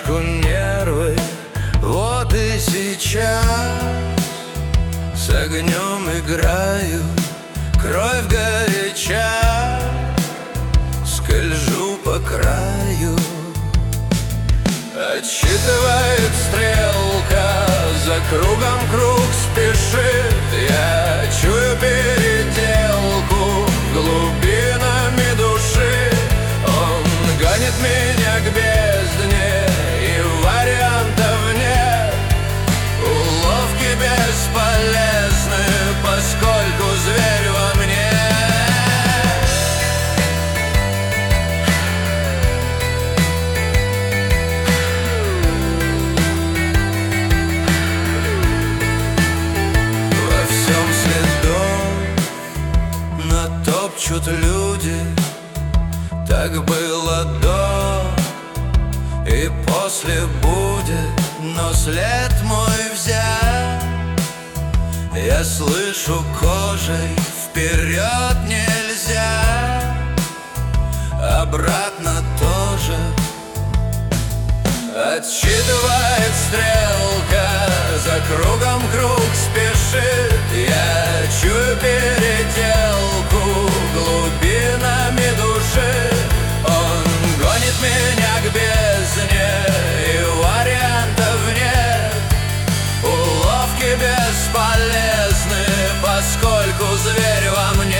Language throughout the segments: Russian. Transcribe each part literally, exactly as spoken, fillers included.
чуточку нервы. Вот и сейчас с огнем играю, кровь горяча, скольжу по краю. Отсчитывает стрелка, за кругом круг спешит. Я чую переделку глубинами души. Он гонит меня к бездне, и вариантов нет. Уловки бесполезны, поскольку зверь во мне. Натопчут люди, так было до и после будет, но след мой взят. Я слышу кожей, вперед нельзя, обратно тоже. Отсчитывает стрелка, за кругом круг спешит. Я чую переделку глубинами души. Он гонит меня к бездне, и вариантов нет. Уловки бесполезны, поскольку зверь во мне.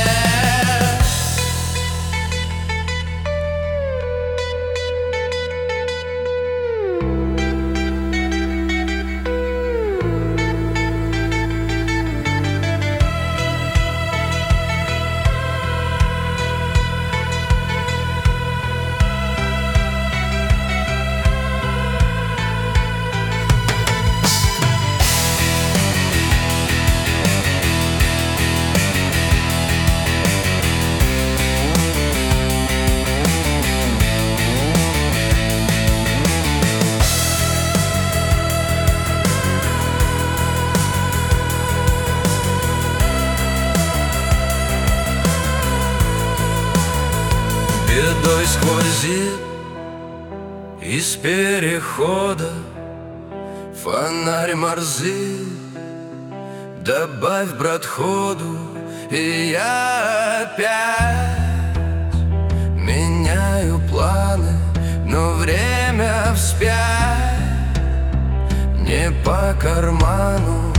Бедой сквозит из перехода фонарь Морзы. Добавь, брат, ходу, и я опять меняю планы, но время вспять не по карману.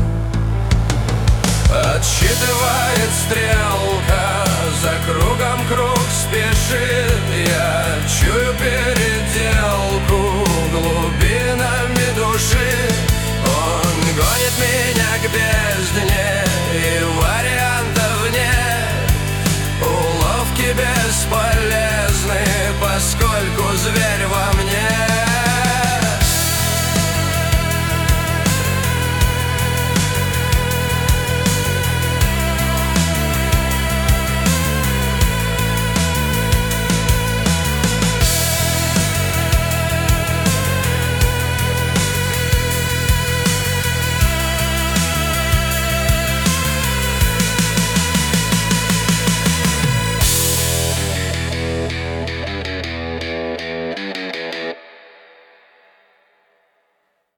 Отсчитывает стрелка, за кругом круг спешит. Я чую передел